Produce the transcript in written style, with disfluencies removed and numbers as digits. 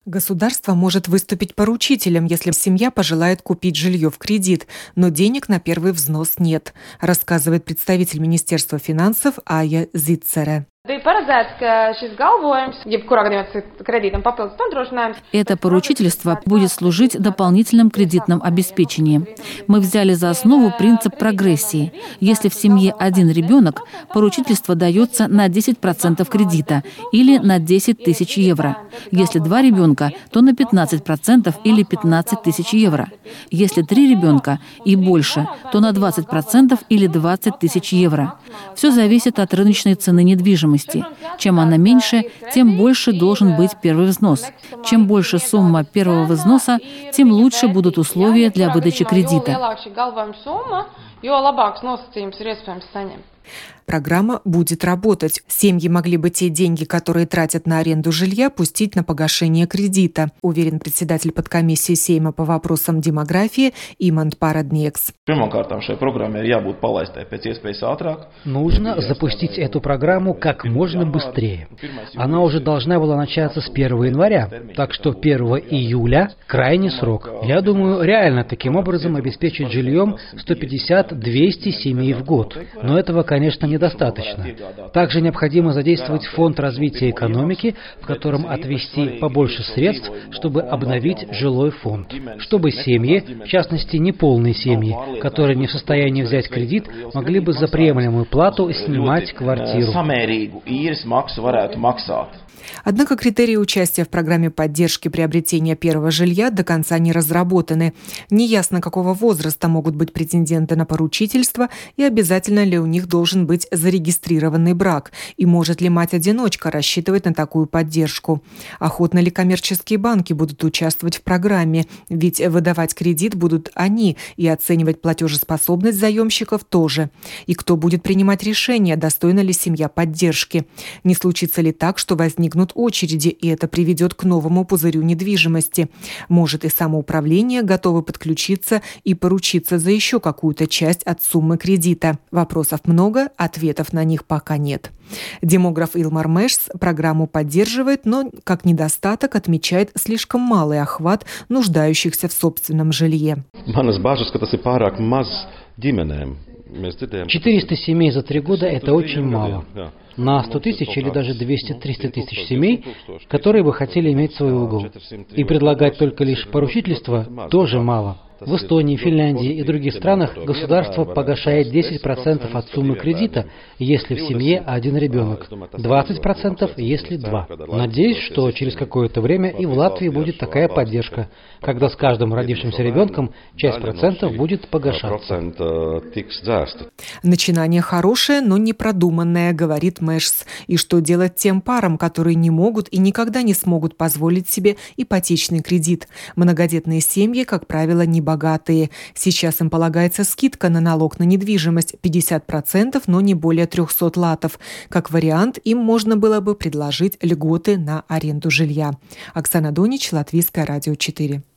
Государство может выступить поручителем, если семья пожелает купить жилье в кредит, но денег на первый взнос нет, рассказывает представитель Министерства финансов Ая Зицере. Это поручительство будет служить дополнительным кредитным обеспечением. Мы взяли за основу принцип прогрессии. Если в семье один ребенок, поручительство дается на 10% кредита или на 10 тысяч евро. Если 2 ребенка, то на 15% или 15 тысяч евро. Если 3 ребенка и больше, то на 20% или 20 тысяч евро. Все зависит от рыночной цены недвижимости. Чем она меньше, тем больше должен быть первый взнос. Чем больше сумма первого взноса, тем лучше будут условия для выдачи кредита. Программа будет работать. Семьи могли бы те деньги, которые тратят на аренду жилья, пустить на погашение кредита, уверен председатель подкомиссии Сейма по вопросам демографии Имант Парадниекс. Нужно запустить эту программу как можно быстрее. Она уже должна была начаться с 1 января, так что 1 июля – крайний срок. Я думаю, реально таким образом обеспечить жильем 150-200 семей в год. Но этого, конечно, недостаточно. Также необходимо задействовать фонд развития экономики, в котором отвести побольше средств, чтобы обновить жилой фонд. Чтобы семьи, в частности неполные семьи, которые не в состоянии взять кредит, могли бы за приемлемую плату снимать квартиру. Однако критерии участия в программе поддержки приобретения первого жилья до конца не разработаны. Неясно, какого возраста могут быть претенденты на поручительство и обязательно ли у них должен быть зарегистрированный брак, и может ли мать-одиночка рассчитывать на такую поддержку. Охотно ли коммерческие банки будут участвовать в программе, ведь выдавать кредит будут они, и оценивать платежеспособность заемщиков тоже. И кто будет принимать решение, достойна ли семья поддержки. Не случится ли так, что возникнут очереди, и это приведет к новому пузырю недвижимости. Может, и самоуправление готовы подключиться и поручиться за еще какую-то часть от суммы кредита. Вопросов много, ответов на них пока нет. Демограф Илмар Мешс программу поддерживает, но как недостаток отмечает слишком малый охват нуждающихся в собственном жилье. 400 семей за 3 года – это очень мало. На 100 тысяч или даже 200-300 тысяч семей, которые бы хотели иметь свой угол. И предлагать только лишь поручительство тоже мало. В Эстонии, Финляндии и других странах государство погашает 10% от суммы кредита, если в семье один ребенок, 20%, если 2. Надеюсь, что через какое-то время и в Латвии будет такая поддержка, когда с каждым родившимся ребенком часть процентов будет погашаться. Начинание хорошее, но не продуманное, говорит Мешс. И что делать тем парам, которые не могут и никогда не смогут позволить себе ипотечный кредит? Многодетные семьи, как правило, не богатые. Сейчас им полагается скидка на налог на недвижимость 50%, но не более 300 латов. Как вариант, им можно было бы предложить льготы на аренду жилья. Оксана Донич, Латвийское радио 4.